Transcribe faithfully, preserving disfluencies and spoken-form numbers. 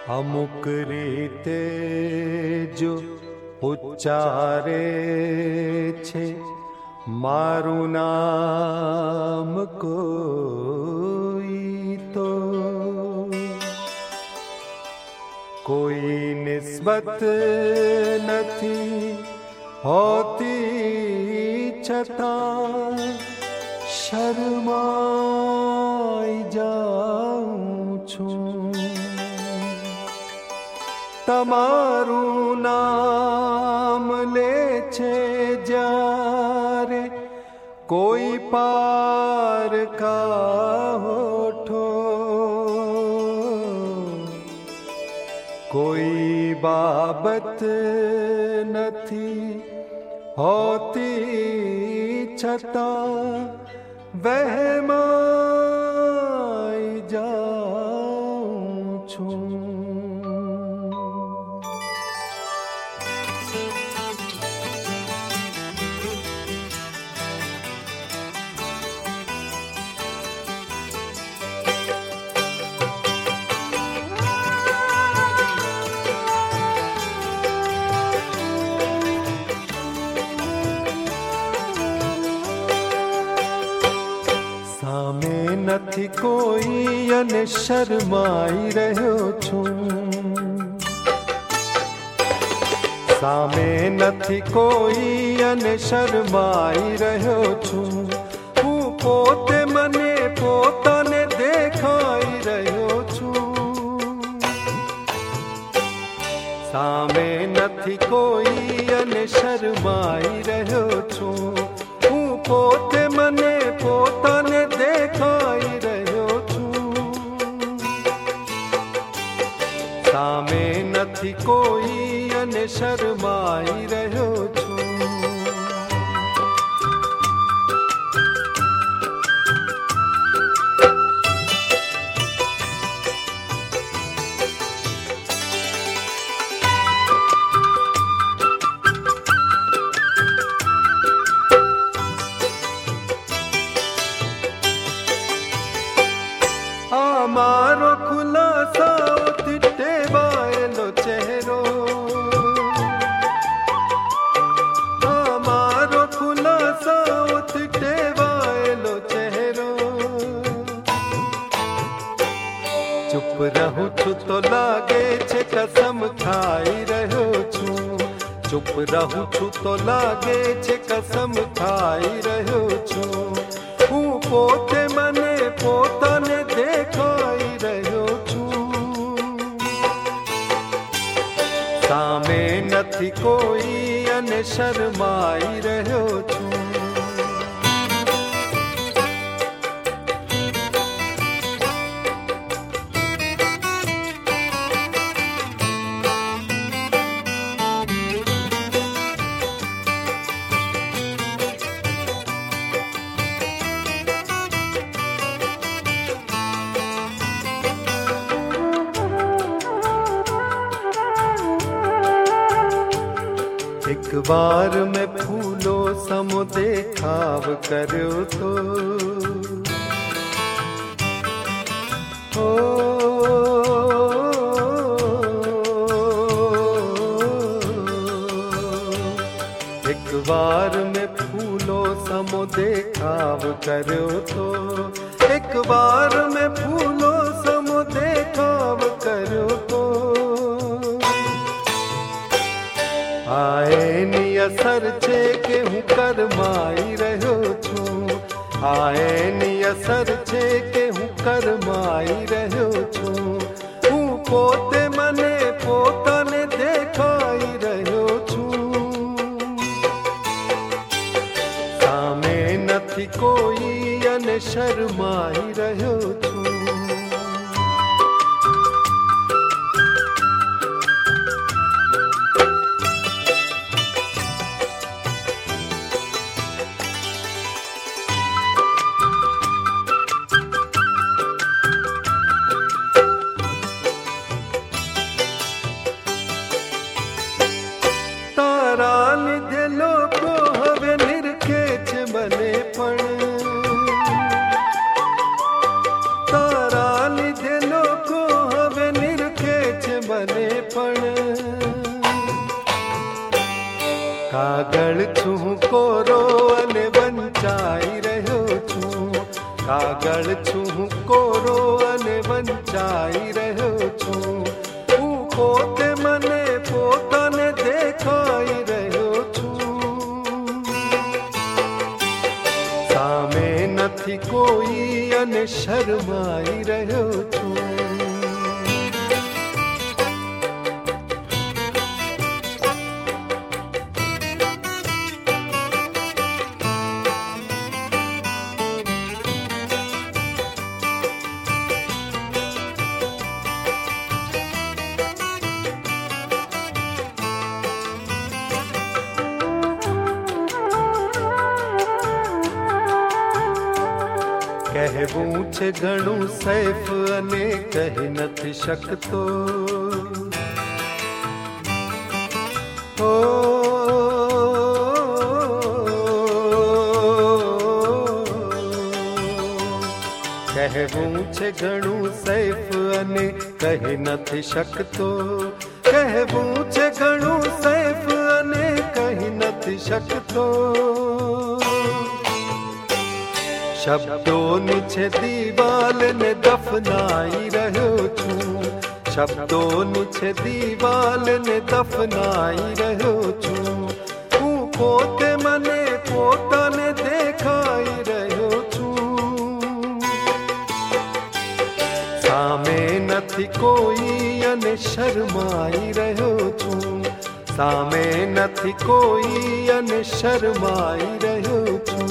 અમુક રીતે જો ઉચ્ચારે છે મારું નામ કોઈ તો કોઈ નિસ્બત નથી હોતી છતાં શરમાઈ જાઉં છું. તમારું નામ લે છે જ્યારે કોઈ પારકા હોઠો, કોઈ બાબત નથી હોતી છતાં વહેમાઈ જાઉં છું. નથી કોઈ અને શરમાઈ રહ્યો છું. સામે નથી કોઈ અને શરમાઈ રહ્યો છું. હું પોતે મને પોતાને દેખાઈ રહ્યો છું. સામે નથી કોઈ અને શરમાઈ રહ્યો છું. હું પોતે મને પોતાને દેખાઈ રહ્યો છું. સામે નથી કોઈ અને શરમાઈ રહ્યો છું. મારો ખુલાસાઓથી ટેવાયેલો ચહેરો, મારો ખુલાસાઓથી ટેવાયેલો ચહેરો. ચૂપ રહું છું તો લાગે છે કસમ ખાઈ રહ્યો છું. ચૂપ રહું છું તો લાગે છે કસમ ખાઈ રહ્યો છું. હું પોતે મને પોતાને દેખાઈ રહ્યો છું. સામે નથી કોઈ અને શરમાઈ રહ્યો છું. एक बार मैं फूलों समो देखाव કર્યો તો ओ, एक बार मैं फूलों समो देखाव કર્યો તો एक बार मैं फूलों समो देखाव કર્યો તો આએની અસર છે કે હું કરમાઈ રહ્યો છું. આએની અસર છે કે હું કરમાઈ રહ્યો છું. હું પોતે મને પોતાને દેખાઈ રહ્યો છું. સામે નથી કોઈ અને શરમાઈ રહ્યો છું. તારા લીધે લોકો હવે નિરખે છે મને પણ. તારા લીધે છું કોરો અને વંચાઈ રહ્યો છું, કાગળ છું કોરો અને વંચાઈ રહ્યો છું, હું પોતે મને પોતાને દેખાઈ રહ્યો છું, સામે નથી કોઈ અને શરમાઈ રહ્યો છું. કહેવું છે ઘણું સૈફ અને કહી નથી શકતો, ઓ કહેવું છે ઘણું સૈફ અને કહી નથી શકતો, કહેવું છે ઘણું સૈફ અને કહી નથી શકતો, શબ્દોની છે દીવાલ ને દફનાઈ રહ્યો છું, શબ્દોની છે દીવાલ ને દફનાઈ રહ્યો છું, હું પોતે મને પોતાને દેખાઈ રહ્યો છું, સામે નથી કોઈ અને શરમાઈ રહ્યો છું, સામે નથી કોઈ અને શરમાઈ રહ્યો છું.